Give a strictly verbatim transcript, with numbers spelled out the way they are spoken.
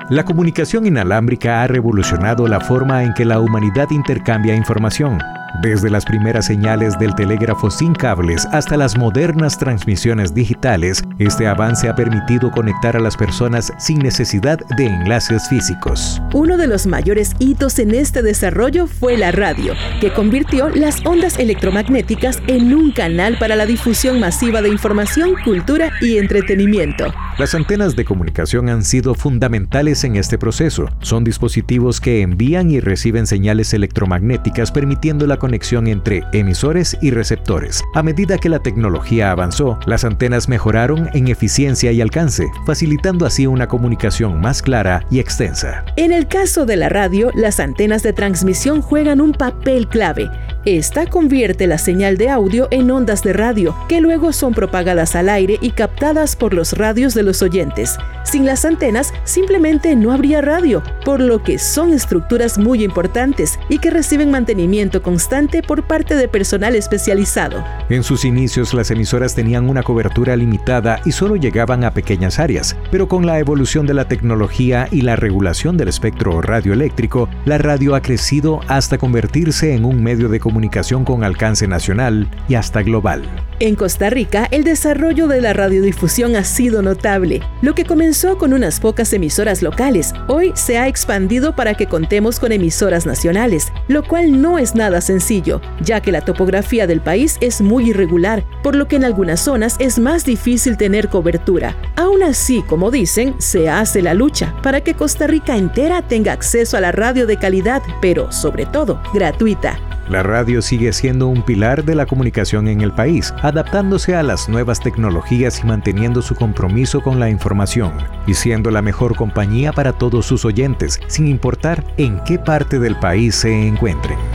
La comunicación inalámbrica ha revolucionado la forma en que la humanidad intercambia información. Desde las primeras señales del telégrafo sin cables hasta las modernas transmisiones digitales, este avance ha permitido conectar a las personas sin necesidad de enlaces físicos. Uno de los mayores hitos en este desarrollo fue la radio, que convirtió las ondas electromagnéticas en un canal para la difusión masiva de información, cultura y entretenimiento. Las antenas de comunicación han sido fundamentales en este proceso. Son dispositivos que envían y reciben señales electromagnéticas, permitiendo la conexión entre emisores y receptores. A medida que la tecnología avanzó, las antenas mejoraron en eficiencia y alcance, facilitando así una comunicación más clara y extensa. En el caso de la radio, las antenas de transmisión juegan un papel clave. Esta convierte la señal de audio en ondas de radio, que luego son propagadas al aire y captadas por los radios de los oyentes. Sin las antenas, simplemente no habría radio, por lo que son estructuras muy importantes y que reciben mantenimiento constante por parte de personal especializado. En sus inicios, las emisoras tenían una cobertura limitada y solo llegaban a pequeñas áreas, pero con la evolución de la tecnología y la regulación del espectro radioeléctrico, la radio ha crecido hasta convertirse en un medio de comunicación con alcance nacional y hasta global. En Costa Rica, el desarrollo de la radiodifusión ha sido notable. Lo que comenzó con unas pocas emisoras locales, hoy se ha expandido para que contemos con emisoras nacionales, lo cual no es nada sencillo, ya que la topografía del país es muy irregular, por lo que en algunas zonas es más difícil tener cobertura. Aún así, como dicen, se hace la lucha para que Costa Rica entera tenga acceso a la radio de calidad, pero sobre todo, gratuita. La radio sigue siendo un pilar de la comunicación en el país, adaptándose a las nuevas tecnologías y manteniendo su compromiso con la información, y siendo la mejor compañía para todos sus oyentes, sin importar en qué parte del país se encuentren.